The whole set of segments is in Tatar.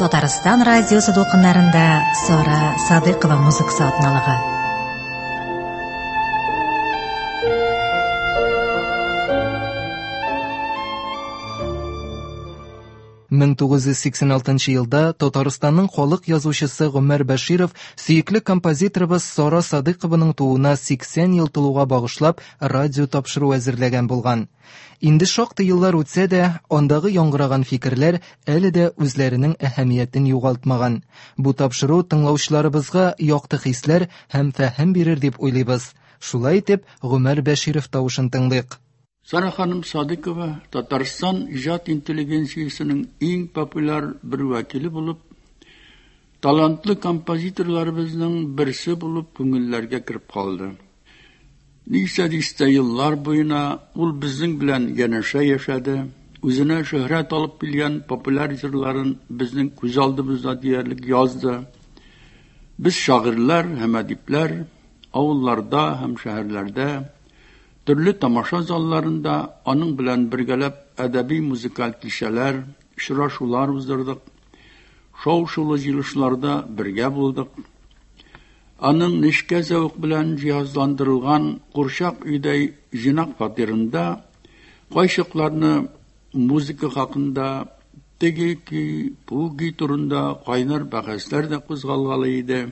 Татарстан радиосы дулкыннарында Сара Садыйкова музыкасы атналыгы. Мең 1986 елда Татарстанның халык язучысы Гомәр Бәширов сөекле композиторыбыз Сара Садыйкованың тууына 80 ел тулуга багышлап радио тапшыру әзерләгән булган. Инде шактый еллар үтсә дә, андагы яңгыраган фикерләр әле дә үзләренең әһәмиятен югалтмаган. Бу тапшыру тыңлаучыларыбызга якты хисләр һәм фәһем бирер дип уйлыйбыз. Шулай итеп, Гомәр Бәширов тавышын тыңлыйк. Сара ханым Садыкова Татарстан иҗат интеллигенциясенең иң популяр бер вәкиле булып, талантлы композиторларыбызның берсе булып күңелләргә кирип калды. Ничә дистә еллар буена ул безнең белән янәшә яшәде, үзенә шөһрәт алып килгән популяр җырларын безнең күз алдыбызда диярлек язды. Без шагыйрьләр һәм әдипләр авылларда һәм шәһәрләрдә төрле тамаша залларында аның белән бергәләп әдәби музыкаль кичәләр, очрашулар уздырдык. Шоу-шулы җыелышларда бергә булдык. Аның нечкә зәвык белән җиһазландырылган курчак өйдә җинак фатирында кайчакларны музыка хакында, теге ки, буги турында кайнар бәхәсләр дә кузгалгалы иде.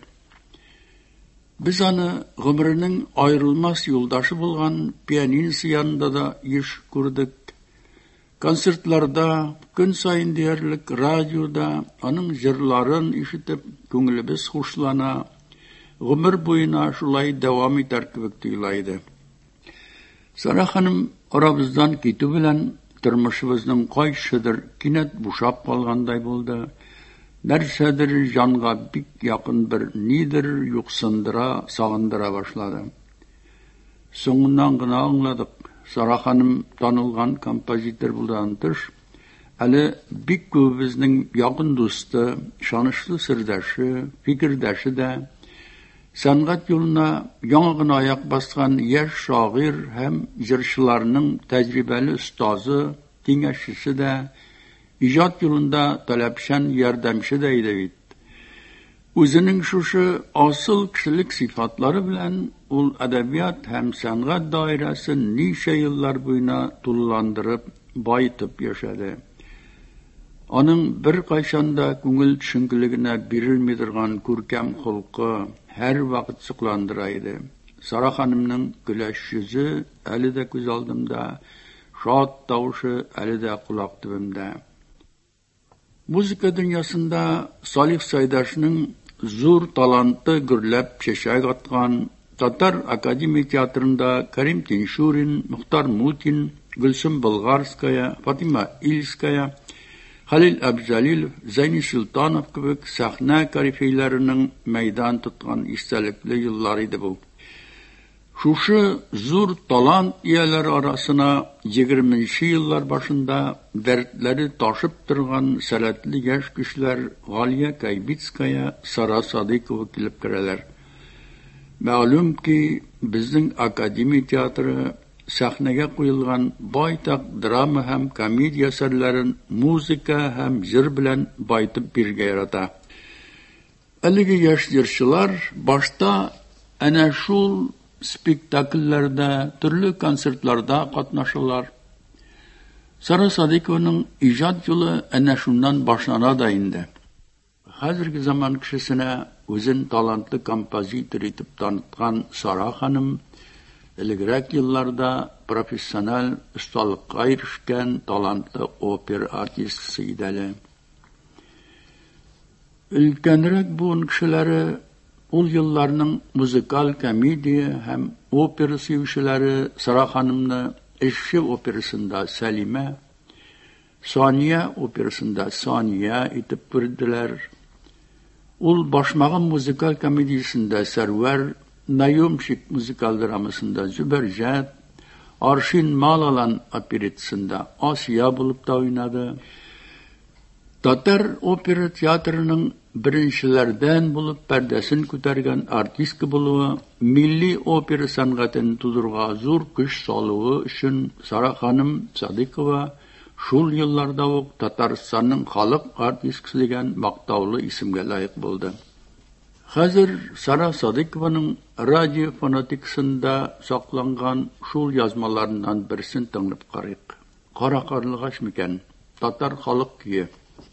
Без аны гомеренең аерылмас юлдашы булган пианинисы янында да еш күрдек. Концертларда, көн сайын диярлек радиода аның җырларын ишетеп күңелебез хушлана, гомер буена шулай дәвам итәр кебек тоела. Сара ханым арабыздан китү белән тормышыбызның кайшыдыр кинәт бушап калгандай булды. Нәрсәдер җанга бик якын бер нидер юксындыра, сагындыра башлады. Соңыннан гына аңладык, Сара ханым танылган композитор булдан тыш, әле бик күбебезнең якын дусты, ышанычлы сердәше, фикердәше дә, сәнгать юлына яңа гына аяк баскан яшь шагыйрь һәм җырчыларның тәҗрибәле остазы, киңәшчесе дә, иҗат юлында таләпчән ярдәмче дә иде бит. Үзенең шушы асыл кешелек сыйфатлары белән ул әдәбият һәм сәнгать даирәсен ничә еллар буена тулыландырып, байтып яшәде. Аның бер кайчанда күңел төшенкелегенә бирелми торган күркәм холкы һәр вакыт сокландыра иде. Сара ханымның көләч йөзе әле дә күз алдымда, шат тавышы әле дә кулак төбемдә. Музыка дөньясында Салих Сайдашның зур таланты гөрләп чәчәк аткан, Татар академия театрында Карим Тиншурин, Мухтар Мутин, Гөлсем Болгарская, Фатима Ильская, Халил Абзалилов, Зәйни Султанов кебек сәхнә корифейләренең мәйдан тоткан истәлекле еллар иде бу. Шушы зур талант ияләре арасына 20нче еллар башында дәртләре ташып торган сәләтле яшь кешеләр Галия Кайбицкая, Сара Садыйкова килеп керәләр. Мәгълүм ки, безнең академия театры сәхнәгә куелган байтак драма һәм комедия әсәрләрен музыка һәм җыр белән байтып биргә ярата. Әлеге яшь җырчылар башта әнә шул спектакльләрдә, төрле концертларда катнашалар. Сара Садыйкованың иҗат юлы әнә шуннан башлана да инде. Хәзерге заман кешесенә үзен талантлы композитор итеп таныткан Сара ханым элегрәк елларда профессиональ осталыкка ирешкән талантлы опера артистысы иде әле. Өлкәнрәк буын кешеләре ул елларның музыкаль комедия һәм опера сөючеләре Сара ханымны эшче операсында Сәлимә, Сания операсында Сания итеп күрделәр. Ул башмагым музыкаль комедиясендә Сәрвәр, Наемщик музыкаль драмасында Зөбәрҗәт, Аршин Малалан оперетсында Асия булып та уйнады. Татар опера театрының беренчеләрдән булып пәрдәсен күтәргән артистка булуы, милли опера сәнгатен тудырга зур көч салуы өчен Сара ханым Садыйкова Шул елларда ук Татарстанның халык артисткасы дигән мактаулы исемгә лаек булды. Хәзер Сара Садыйкованың радиофонетикасында сакланган шул язмаларыннан берсен тыңлап карыйк. Кара карлыгач микән? Татар халык көе.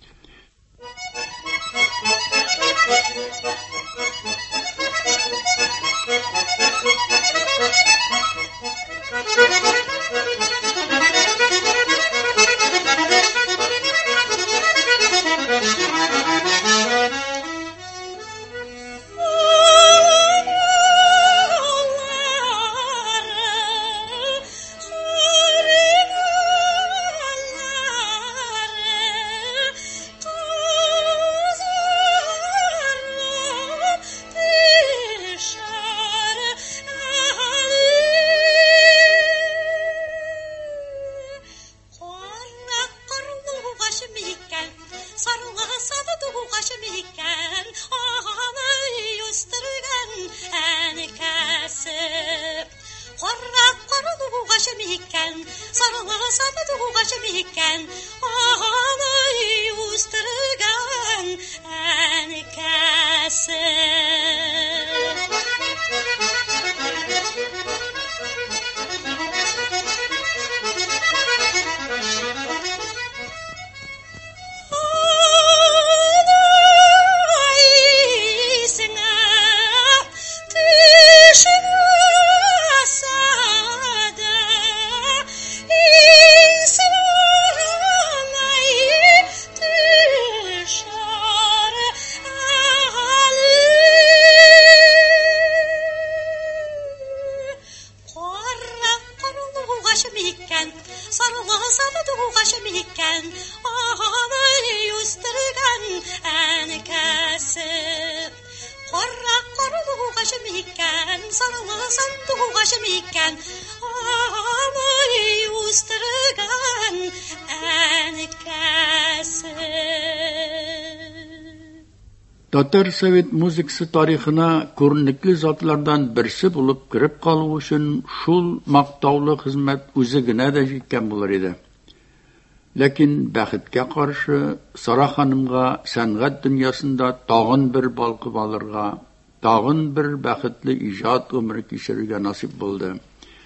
Татар совет музыкасы тарихына күренекле затлардан берсе булып кирип калу өчен шул мактаулы хезмәт үзе генә дә җиткән булыр иде. Ләкин бәхеткә каршы Сара ханымга сәнгать дөньясында тагын бер балкып алырга, тагын бер бәхетле иҗат гомере кичерергә насип булды.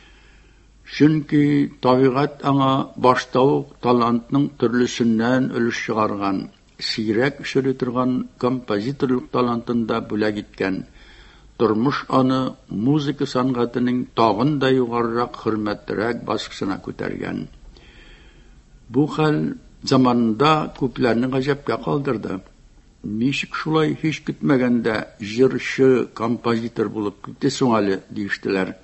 Чөнки табигать аңа башта ук талантның төрлесеннән өлеш чыгарган, сирәк эшли торган композиторлык талантында бүләк иткән. Тормыш аны музыка сәнгатенең тагын да югарырак, хөрмәтлерәк баскычына күтәргән. Бу хәл заманында күпләрне гаҗәпкә калдырды. Ничек шулай һич көтмәгәндә җырчы, композитор булып китте соң әле диештеләр.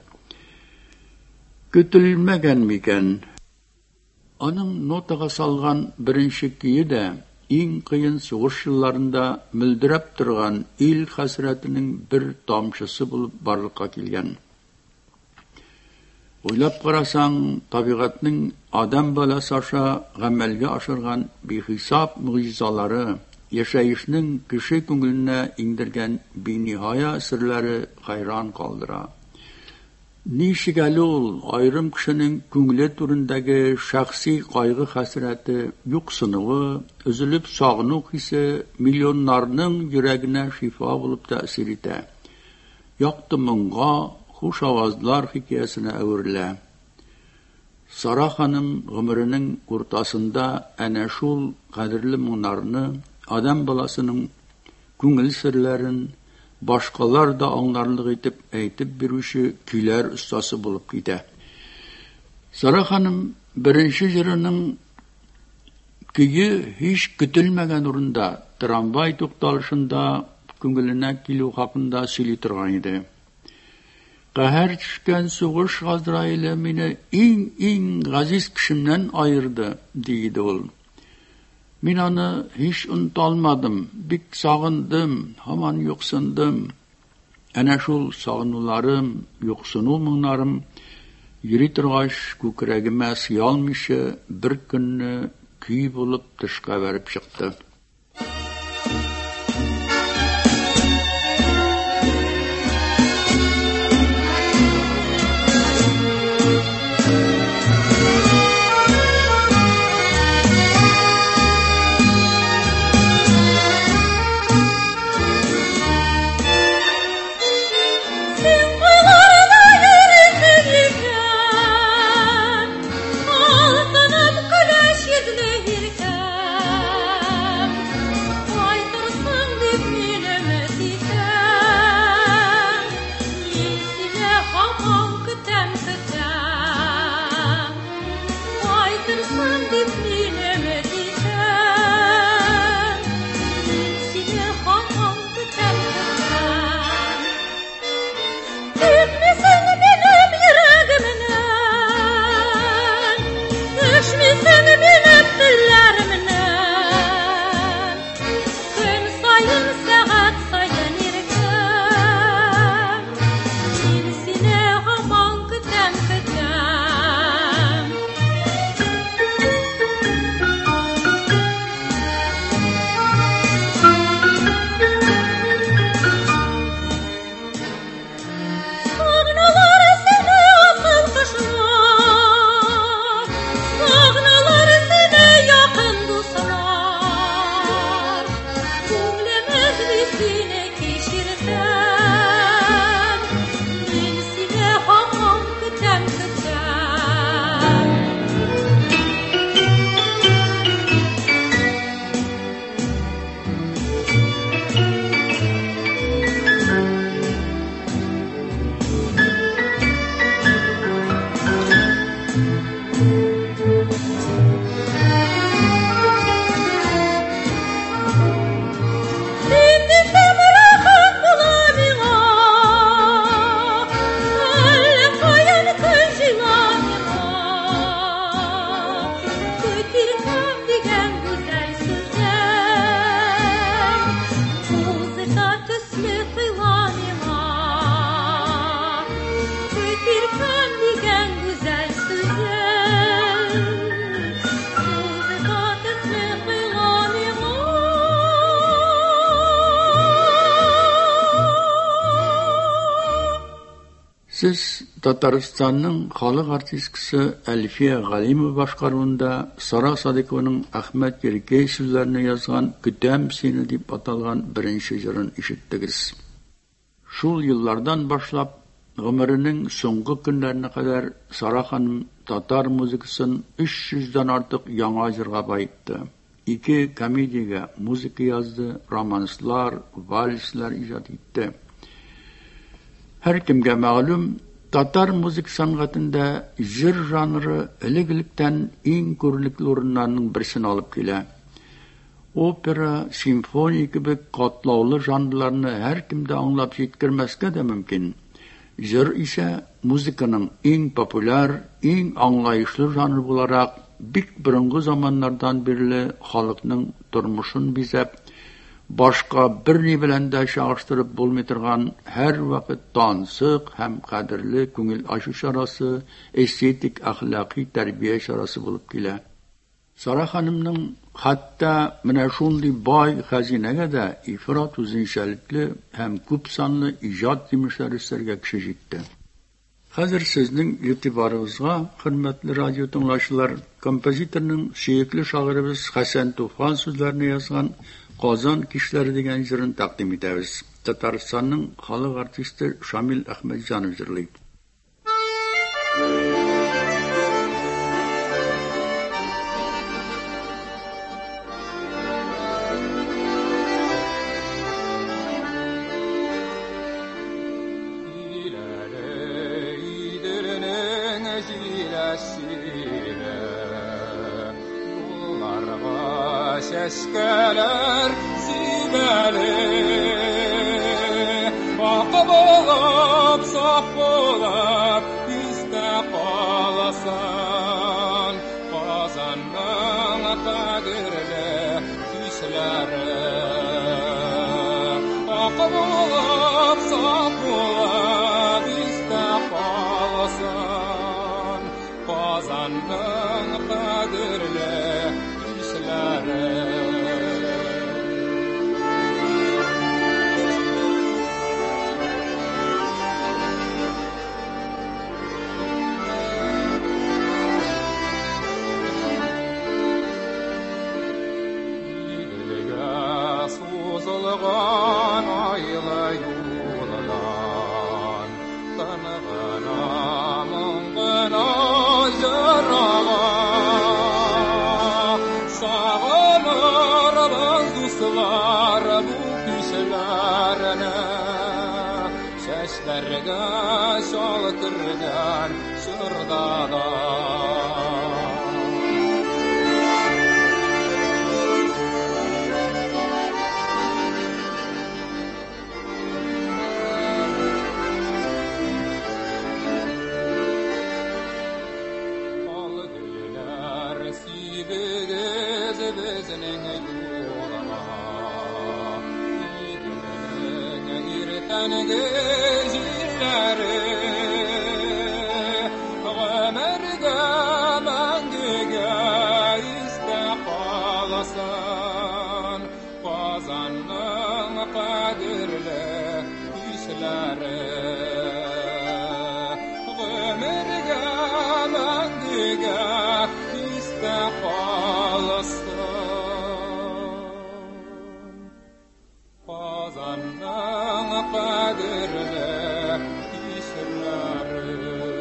Көтелмәгән микән? Аның нотага салган беренче көе дә иң кыен сугыш елларында мөлдерәп торган ил хәсрәтенең бер тамчысы булып барлыкка килгән. Уйлап карасаң, табигатьнең адам баласы аша гамәлгә ашырган бихисап мөгъҗизалары, яшәешнең кеше күңеленә иңдергән биниһая серләре хайран калдыра. Ничек әле ул аерым кешенең күңеле турындагы шәхси кайгы хәсрәте, юксынуы, өзелеп сагыну хисе миллионнарның йөрәгенә шифа булып тәэсир итә. Якты моңга, хуш авазлар хикәясенә әверелә. Сара ханым гомеренең уртасында әнә шул кадерле моңнарны, адам баласының күңел серләрен башкалар да аңларлык итеп әйтеп бирүче көйләр остасы булып китә. Сара ханым беренче җырының көе һич көтелмәгән урында, трамвай тукталышында күңеленә килү хакында сөйли торган иде. Каһәр төшкән сугыш газраиле мине иң газиз кешемнән айырды, диде ул. Мин аны һич оныта алмадым, бик сагындым, һаман юксындым. Әнә шул сагынуларым, юксыну моңнарым йөри торгач күкрәгемә сыя алмыйча бер көнне көй булып тышка бәреп чыкты. Siz Татарстанның халық артисткасы Әлфия Галимова башкаруында Сара Садыкованың Ахмет Еркей сүзләренә язган "Көтәм сине" дип аталган беренче җырын ишеттегез. Шул еллардан башлап гомеренең соңгы көннәренә кадәр Сара ханым татар музыкасын 300-дан артык яңа җырга баетты. 2 комедиягә музыка язды, романслар, вальслар иҗат итте. Her kimge ma'lum, Tatar müzik sanatında jır janrı elegilikten en körlükli orunlarının birisini alıp kele. Opera, simfoni gibi katlaulu janrlarını her kimde anlap yetkirmezke de mümkün. Jır ise müzikanın en popüler, en anlayışlı janrı olarak bik bırıngı zamanlardan beri halkının durmuşun bizep, başka bir ne bilen de çağrıştırıp bulmaytırgan her vakit tansık hem kadirli köngül aşı şarası, estetik ahlaki terbiye şarası bulup kele. Sara hanımның hatta mine şundi bay hazinege de ifrat uzinşalikli hem küp sanlı icad demişler isterge kişi jitti. Hazır sizning itibarınızga, hürmetli radyo tınlaşılar, kompozitorning suyukli şagirimiz Hasan Tufan sözlerini yazgan Qozon kişileri degan jırın taqdim etamiz. Tataristanning xalq artisti Shamil Ahmedjanov jırlaydi. Eskalar sibali Vaqab olab, saf olab Yüzde qalasan Qozonning qadirli kishlari Vaqab olab, saf olab Yüzde qalasan Qozonning qadirli kishlari Şeşlerge şaltırgan şırdada Algılar sibigez bezinin yolama Tanıge jilleri Ömerge mangige istaqalasan Qozonning qadirli kishlari Ömerge mangige istaqalasan Qozonning qadirli kishlari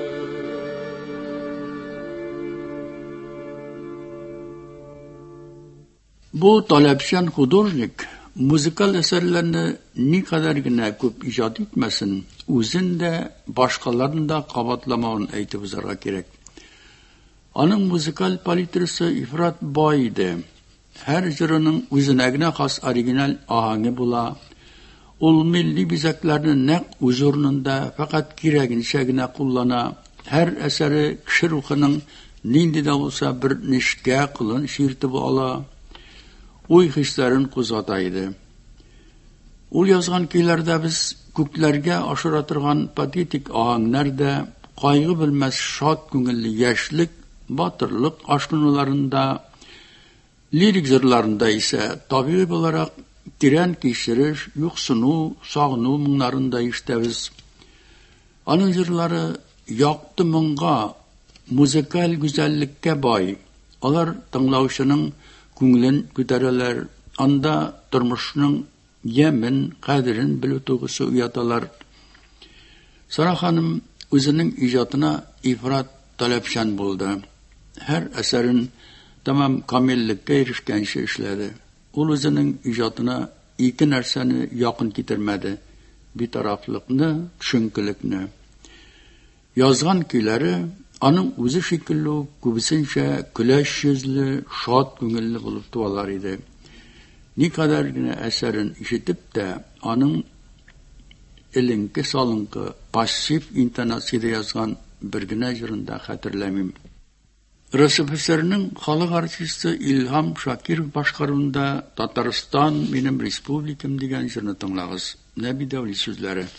Bu talebşen hudurnik müzikal eserlerini ne kadar gene köp icat etmesin, özün de başkalarını da kabatlamağını aytıp uzarga gerek. Аның музыкаль палитрасы ифрат бай иде. Һәр җырының үзенә генә хас оригинал аһаңы була. Ул милли бизәкләрне нәкъ үз урынында, фақат кирәгенчә генә куллана. Һәр әсәре кеше рухының нинди дә булса бер нечкә кылын ширтеп ала, уй хисләрен кузгата иде. Ул язган көйләрдә без күкләргә ашыра торган патетик аһаңнарда, кайгы белмәс шат күңелле яшьлек, батырлык ашкынуларында, лирик җырларында исә табигый буларак тирән кичереш, юксыну, сагыну моңнарында ишетәбез. Аның җырлары якты моңга, музыкаль гүзәллеккә бай. Алар тыңлаучының күңелен күтәрәләр, анда тормышның ямен, кадерен белү тугысы уяталар. Сара ханым үзенең иҗатына ифрат таләпчән булды. Һәр әсәрен тамам камиллеккә ирешкәнче эшләде. Ул үзенең иҗатына ике нәрсәне якын китермәде: битарафлыкны, төшенкелекне. Язган көйләре аның үзе шикелле күбесенчә көләч йөзле, шат күңелле булып туалар иде. Никадәр генә әсәрен ишетеп тә, аның эленке салынкы, пассив интонациядә язган бер генә җырында хәтерләмим. РСФСРның халык артисты Илһам Шакиров башкаруында Татарстан минем республикам дигән җырны тыңлагыз. Нәби Дәүли сүзләре.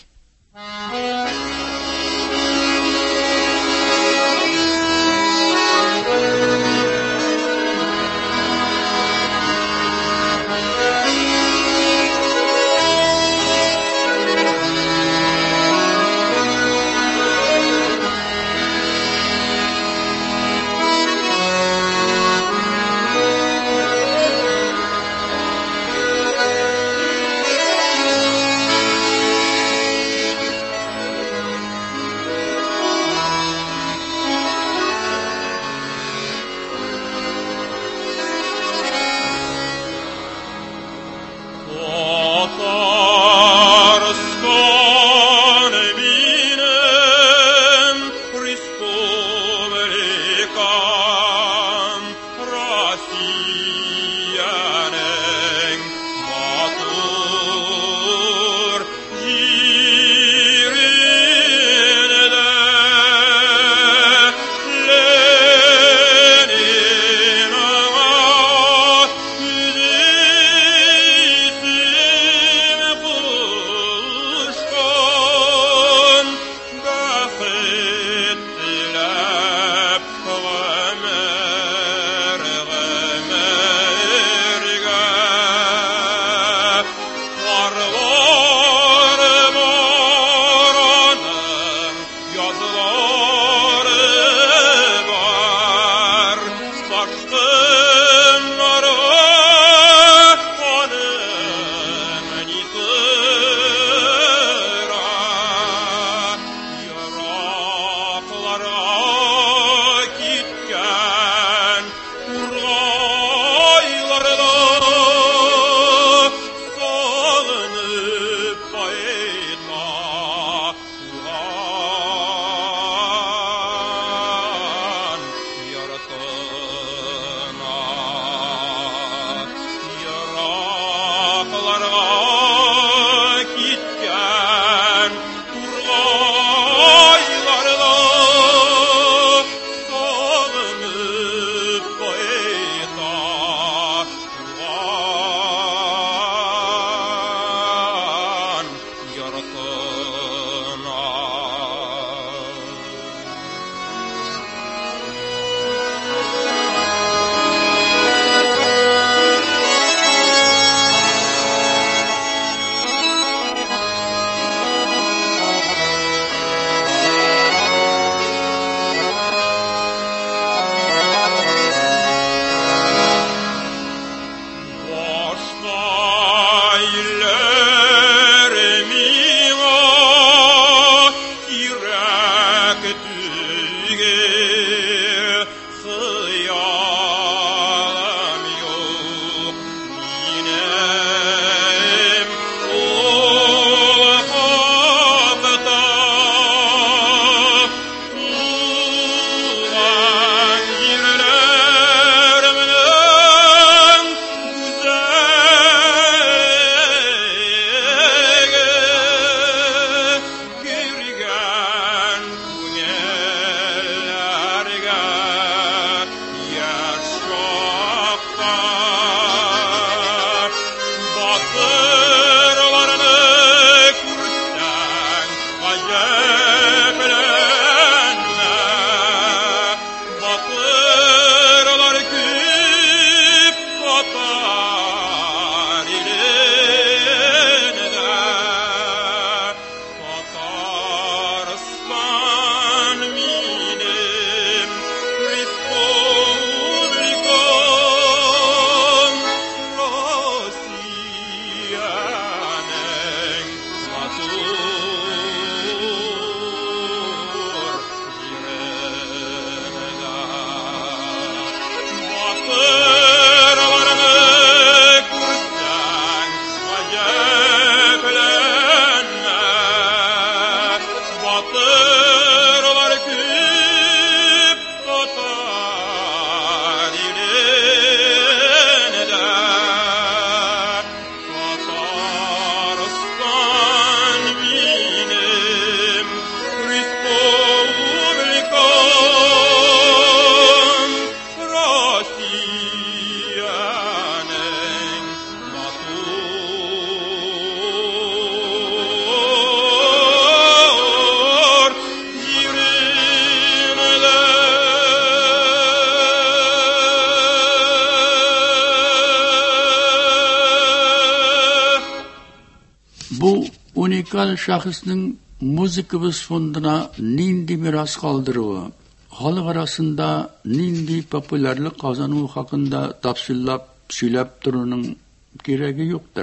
unikal şahısның muzikabız fonduna nindi miras kaldırığı, halk arasında nindi popülerlik kazanığı hakkında tafsillap söylep durunun gereği yoktur.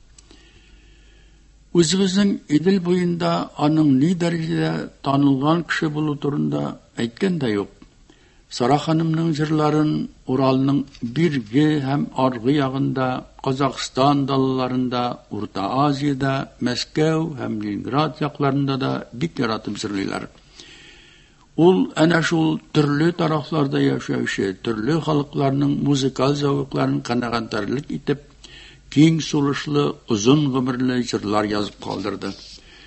Özümüzün idil boyunda anın ne derecede tanılgan kişi bulu turunda aytken de yok. Sara hanımның jırların Uralның birge hem argı yağında, Kazakistan dalalarında, Orta Aziyada, Moskva hem Leningrad yaklarında da bik yaratım sırlılar. Ol ana şol türlü taraflarda yaşayışı, türlü halklarının muzikal zavıklarını kanagantarlık itip, keng soluşlu, uzun gümürlü jırlar yazıp kaldırdı.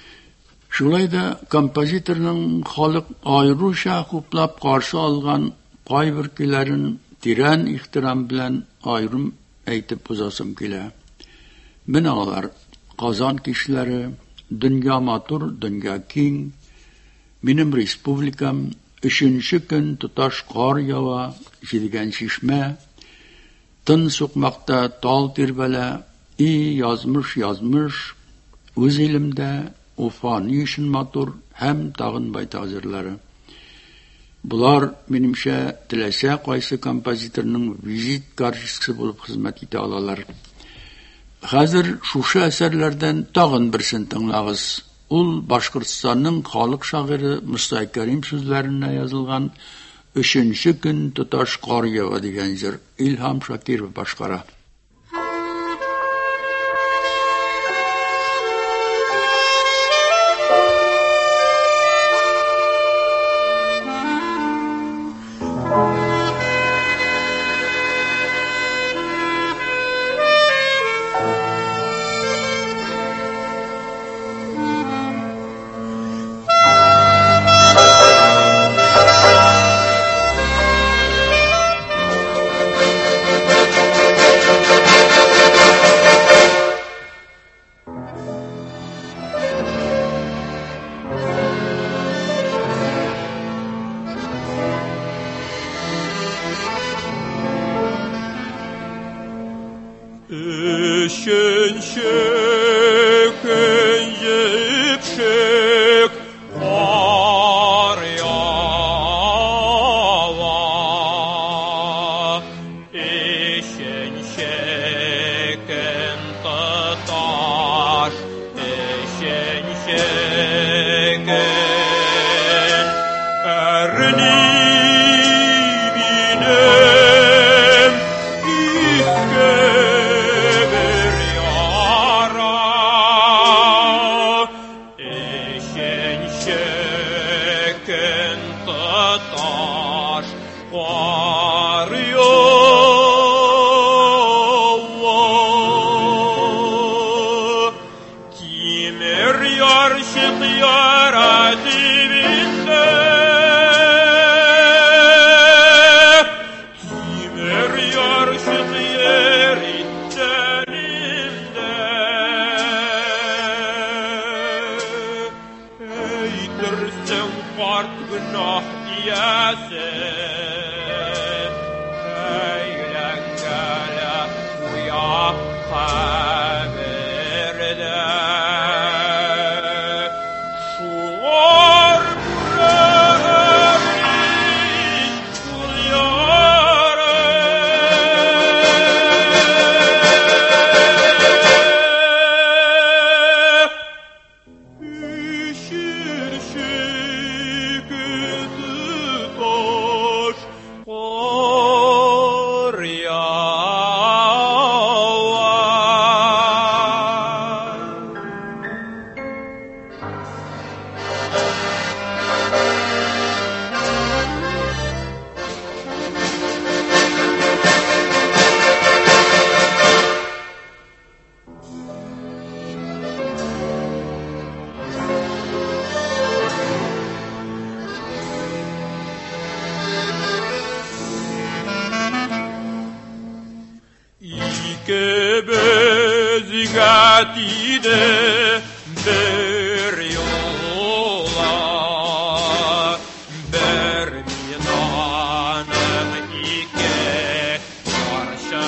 Şulayda kompozitorның halk ayrıca kuplap karşı algan qaybirkilerin tiren ihtiram bilen ayrım aytip uzasım kile. Men ağlar, Kazan kişileri, dünya matur, dünya keng, benim respublikam, 3-nji gün tutaş qar yawa, jilgen şişme, tın sokmakta tal tirbele, yazmış, öz elimde, o fani işin matur, hem tağın baytazırları. Bular menimşe tilese qaysı kompozitorның vizit karşısı bulup hizmet ite alalar. Hazır şuşa eserlerden tağın birsin tınlağız. Ul Başkırtistanның halk şagiri Musa Kerim sözlerine yazılgan 3-nji gün tutaş qar yawa degan jir İlham Şakirov başkara.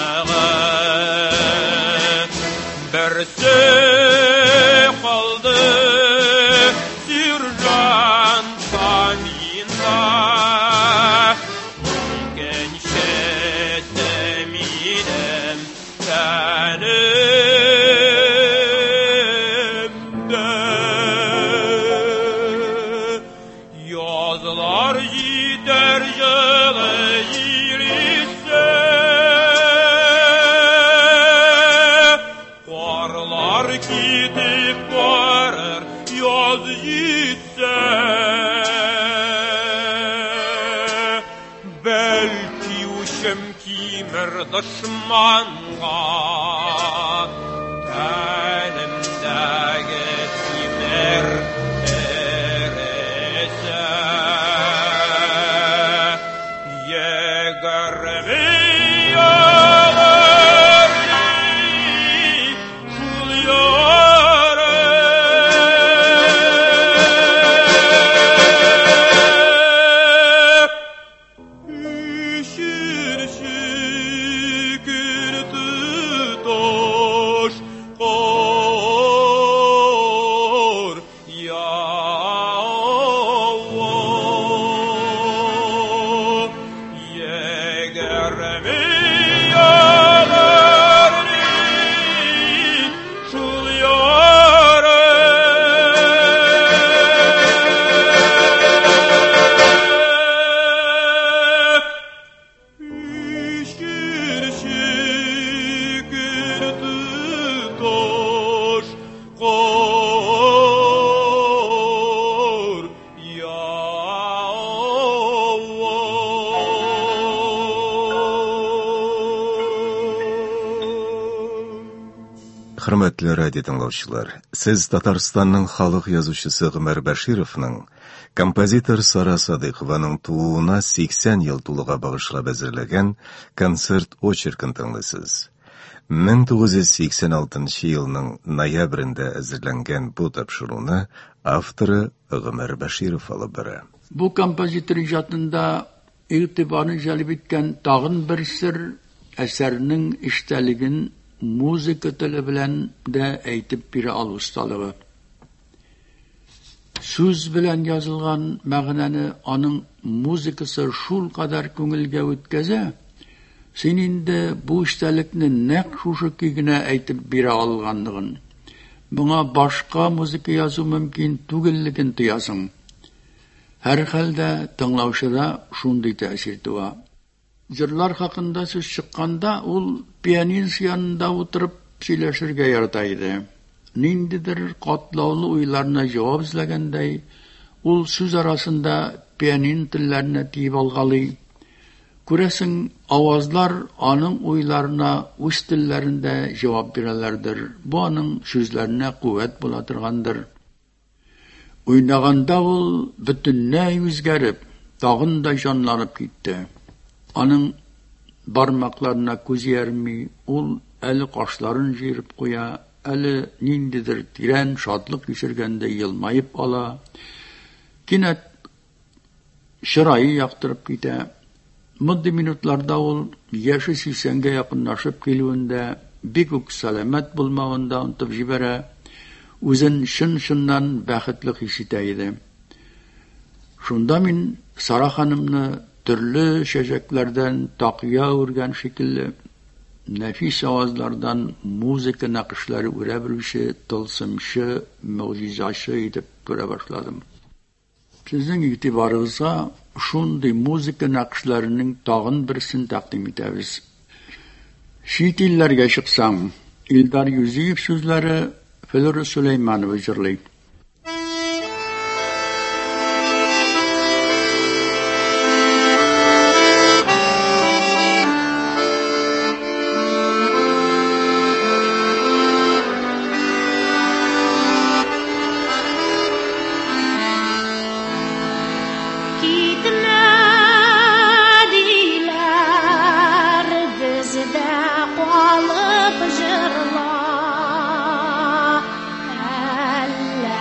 Birse kaldı tenimde yazılar gider yılı yirişse karlar gidip varır yaz gitse belki uşum kimir düşmanğa tenimdeki kimir erese yegarmi Hürmetli radio dinləyicilər, siz Tatarстанның халық yazıcısı Ömer Bashировның, композитор Sara Sadıqovanың тууына 80 ел тулуга багышлап әзерләгән концерт очеркын тыңлыйсыз. 1986 елның ноябрендә әзерләнгән бу тапшыруны авторы Ömer Bashirov алып бара. Bu kompozitör ijadında itibarını jalb etken tağın bir sır eserinin işteligin muzika tili bilen de aytib bira al ustalığı. Söz bilen yazılgan mağnani onun muzikası şul kadar köngülge ötkeze, senin de bu iştelikni nek şuşu kigine aytib bira alganlığın. Buna başka muzika yazı mümkün tugilligin tuyasın. Her halde tınlavşıda şunday tesir tuva. Jırlar hakkında söz çıkkanda ol piyanins yanında oturup söyleşirge yarataydı. Nindidir katlavlı uylarına cevap izlegenday, ol söz arasında piyanin tillerine tiyip algalı. Kuresin avazlar anın uylarına üst tillerinde cevap verelerdir. Bu anın sözlerine kuvvet bulatırgandır. Oynaganda ol bütünne özgerip, dağın da canlanıp gitti. Anın barmaklarına göz yermi, ol eli kaşların jirip koya, eli nindidir diren şadlık geçirgende yılmayıp ala, kinet şırayı yaktırıp gitti. Mıddi minutlarda ol yaşı 80'ge yakınlaşıp gelüğünde, bikuk salamet bulmağında unutup jibere, uzun şın-şınnan bəxitlik hisitəydi. Şunda min Sara Hanım'ını türlü şeceklerden taqiya urgan şekilli, nefis avazlardan muzika nakışları ürebilişi, tılsımşı, mucizaşı edip göre başladım. Sizin itibarınıza şunday muzika nakışlarının tağın birisini takdim ederiz. Şiit illerge çıksam, İldar Yüzüyev sözleri Flora Süleymanova jırlay. Allah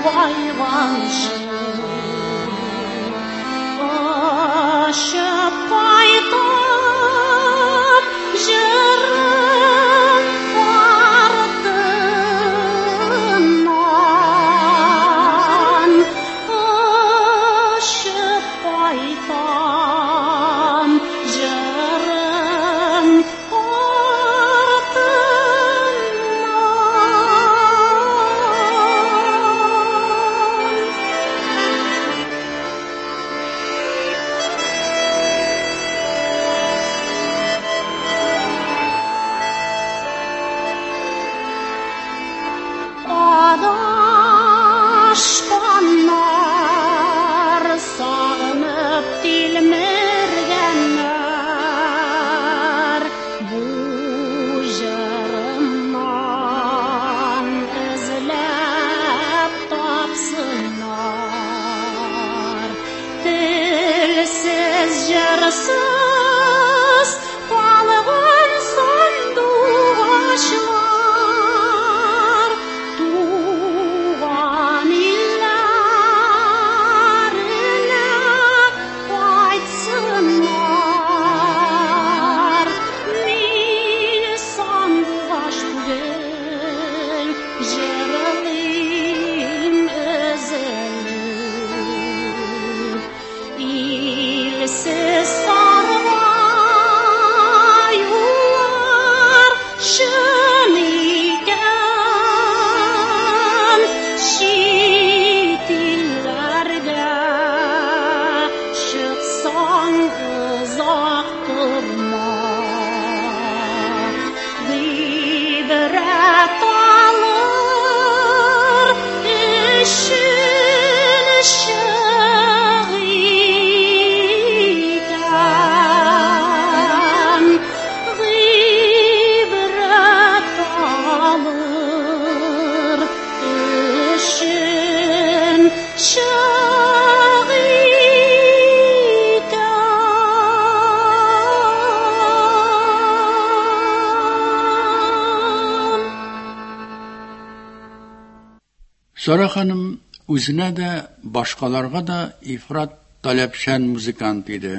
Сара ханым үзенә дә, башкаларга да ифрат таләпчән музыкант иде.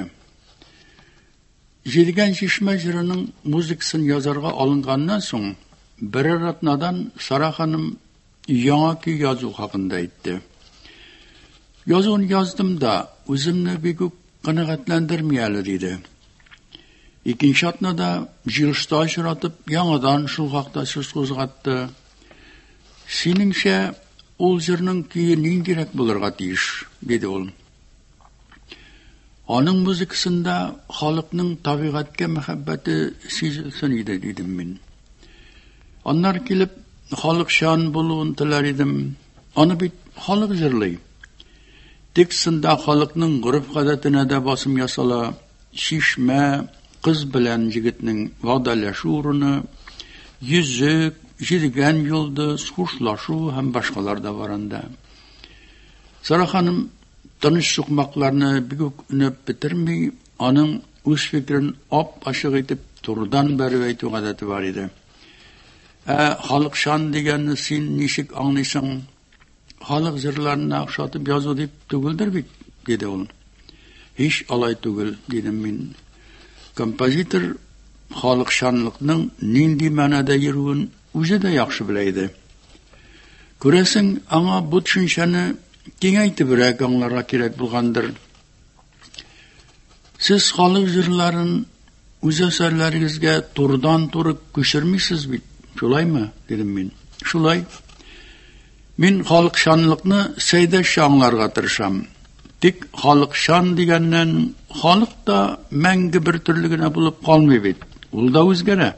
Җилгән чишмә җырының музыкасын язарга алынганнан соң, бер атнадан Сара ханым яңа көй язу хакында әйтте. Язуын яздым да, үземне бик үк канәгатьләндерми әле диде. Икенче атнада җыелышта очратып, яңадан шул хакта сүз кузгатты. Синеңчә, ул җырның көе ниндирәк булырга тиеш, диде ул. Аның музыкасында халыкның табигатькә мәхәббәте сизелсен иде, дидем мин. Аннар килеп, халыкчан булуын теләр идем. Аны бит халык җырлый. Текстында халыкның гореф-гадәтенә дә басым ясала. Чишмә, кыз белән җегетнең вәгъдәләшү урыны, йөзек, җилгән йолдыз, хушлашу һәм башкалар да бар анда. Сара ханым тыныч сукмакларны бик үк үнәп бетерми, аның үз фикерен ап-ачык итеп турыдан бәреп әйтү гадәте бар иде. Халыкчан дигәнне син ничек аңлыйсың? Халык җырларына охшатып язу дип түгелдер бит, диде ул. Һич алай түгел, дидем мин. Композитор халыкчанлыкның нинди мәнәдә йөрүен үзе дә яхшы белә иде. Күрәсең, аңа бу төшенчәне киңәйтебрәк аңларга кирәк булгандыр. Сез халык җырларын үз әсәрләрегезгә турыдан-туры күчермисез бит, шулаймы? Дидем мин. Шулай. Мин халыкчанлыкны сәйдәшчә аңларга тырышам. Тик халыкчан дигәннән халык та мәңге бер төрле генә булып калмый бит. Ул да үзгәрә.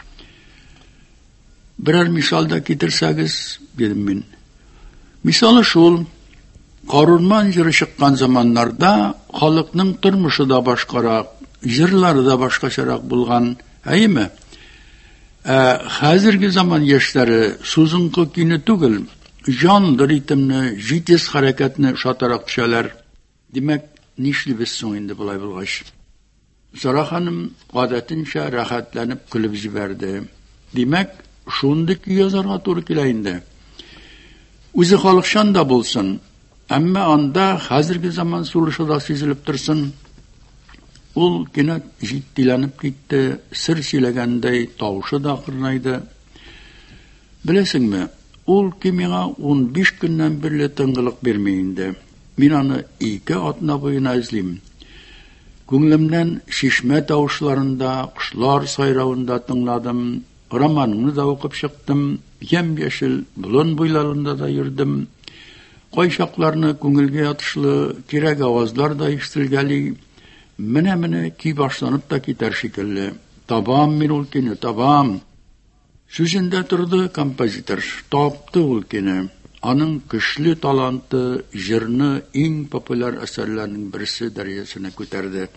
Берәр мисалда китерсәгез, дидем мин. Мисалы шул, Карурман җыры чыккан заманнарда халыкның тормышы да башкарак, җырлары да башкачарак булган, әйеме? Хәзерге заман яшьләре сузынкы көйне түгел, җанлы ритмны, җитез хәрәкәтне шатарак төшәләр. Димәк, нишлибез соң инде булай булгач? Сара ханым гадәтенчә рәхәтләнеп көлеп җибәрде. Димәк, шундый көй язарга туры килә инде. Үзе халыкчан да булсын, әмма анда хәзерге заман сулышы да сизелеп торсын. Ул кинәт җиттиләнеп китте, сер сөйләгәндәй тавышы да кырнайды. Беләсеңме, ул ки миңа 15 көннән бирле тынгылык бирми инде. Мин аны 2 атна буена эзлим. Күңелемнән шишмә тавышларында, кошлар сайравында тыңладым. Романны да укып чыктым. Ямь-яшел болын буйларында да йөрдем. Кайчакларны күңелгә ятышлы кирәк авазлар да ишетелгәли. Менә ки башланып та китәр шикелле. Табам мин ул кине, табам. Сүзендә торды композитор. Тапты ул кине. Аның көчле таланты җырны иң популяр әсәрләрнең берсе дәрәҗәсенә күтәрде.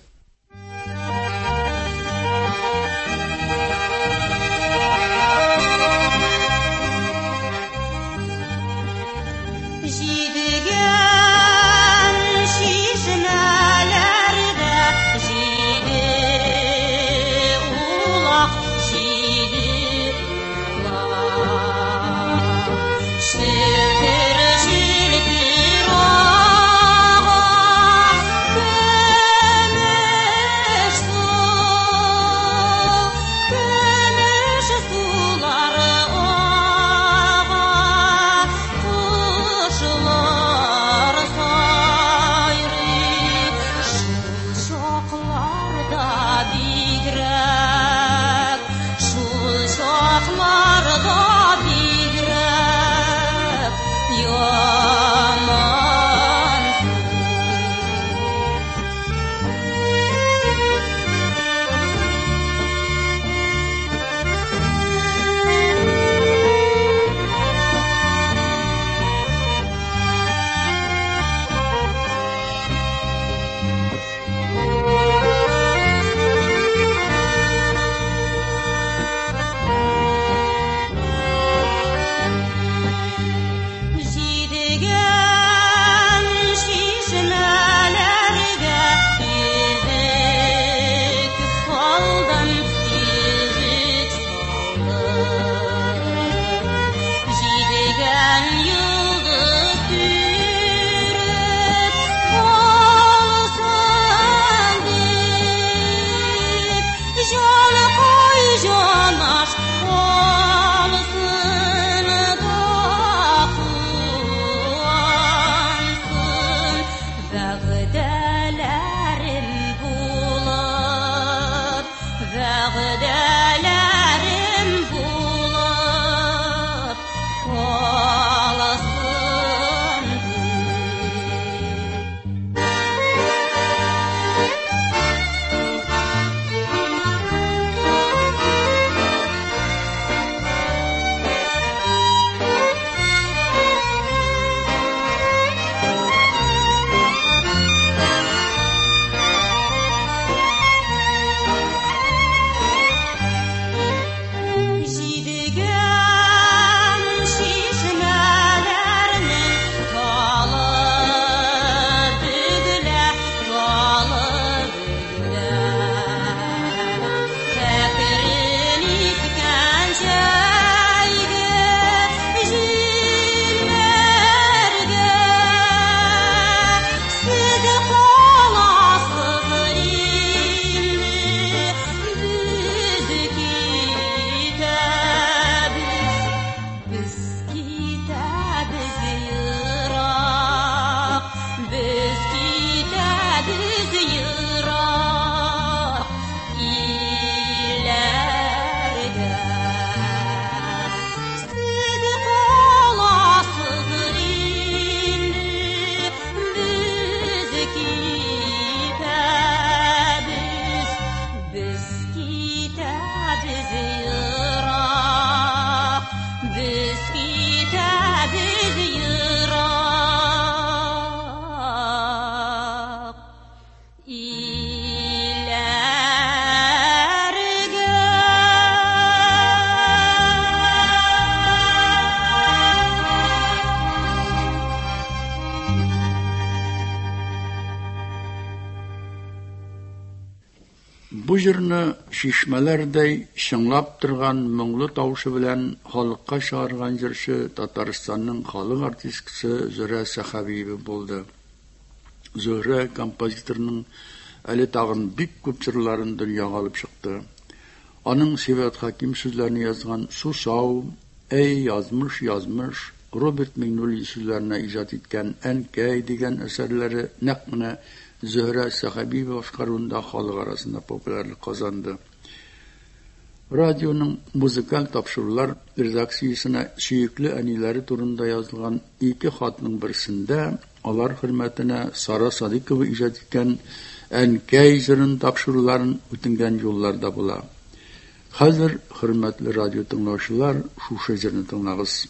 Бу җырны шишмәләрдәй шыңлап торган моңлы тавышы белән халыкка чыгарган җырчы Татарстанның халык артисткасы Зөһрә Сәхәбиева булды. Зөһрә композиторның әле тагын бик күп җырларын дөньяга алып чыкты. Аның Сибат Хаким сүзләрен язган Сусау, Эй язмыш, Роберт Миңнуллин сүзләренә иҗат иткән Әнкәй дигән әсәрләре нәкъ менә Зөһрә Сәхәбиева башкаруында халык арасында популярлык казанды. Радионың музыкаль тапшырулар редакциясенә сөекле әниләре турында язылган 2 хатның берсендә алар хөрмәтенә Сара Садыйкова иҗат иткән Әнкәй җырын тапшыруларын үтенгән юлларда була. Хәзер, хөрмәтле радио тыңлаучылар, шушы җырны тыңлагыз.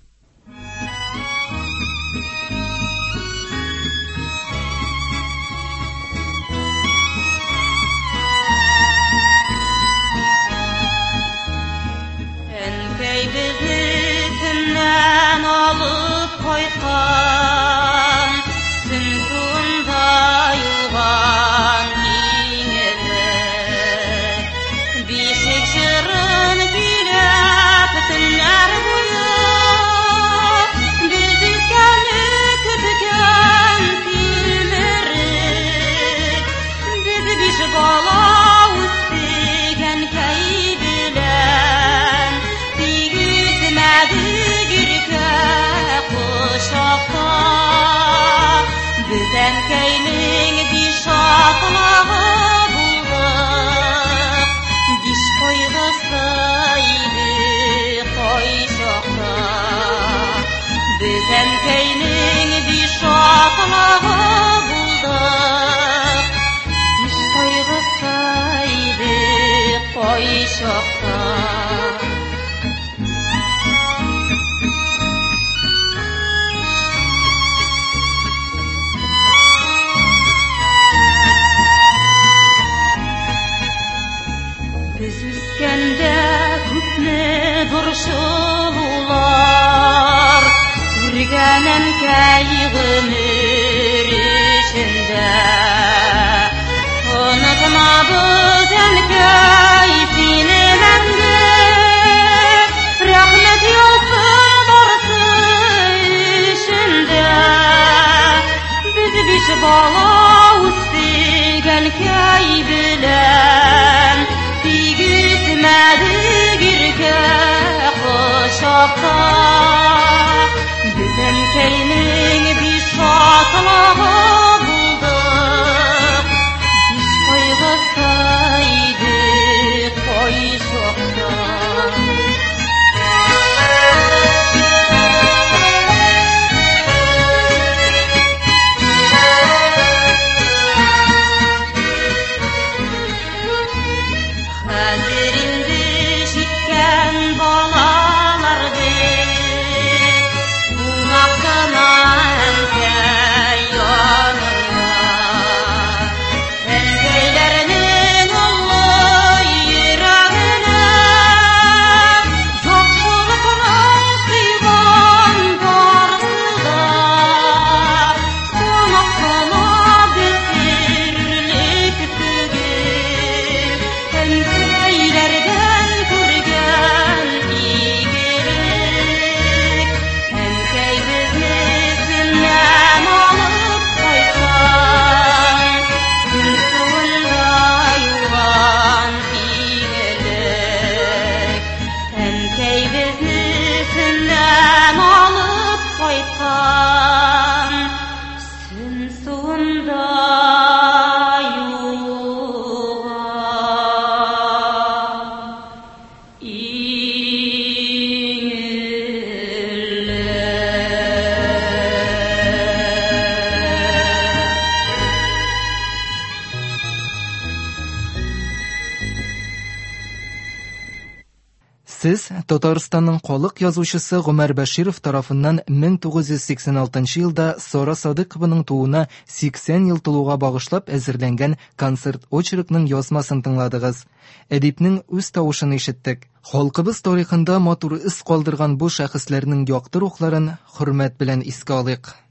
Әнкәй безне төннән алып кайткан, төн суында юган иңелек. Бишек җырын көйләп төннәр буе, без искәне көткән тилмерек. Без биш бала үстек Әнкәй белән, Гиркә кушакта. Без Әнкәйнең биш атлагы булдык, биш кайгысы иде кайчакта. Без Әнкәйнең биш атлагы булдык, биш кайгысы иде кайчакта. Күпне борчулар, күргән Әнкәй гомер эчендә. Онытмабыз Әнкәй сине мәңге, рәхмәт яусын барсы эчендә. Без биш бала үстек Әнкәй белән, Гиркә кушакта. Без Әнкәйнең биш атлагы булдык, биш кайгысы иде кайчакта. Сез Татарстанның халык язучысы Гомәр Бәширов тарафыннан 1986 елда Сара Садыйкованың тууына 80 ел тулуга багышлап әзерләнгән концерт очеркның язмасын тыңладыгыз. Әдипнең үз тавышын ишеттек. Халкыбыз тарихында матур из калдырган бу шәхесләрнең якты рухларын хөрмәт белән искә алыйк.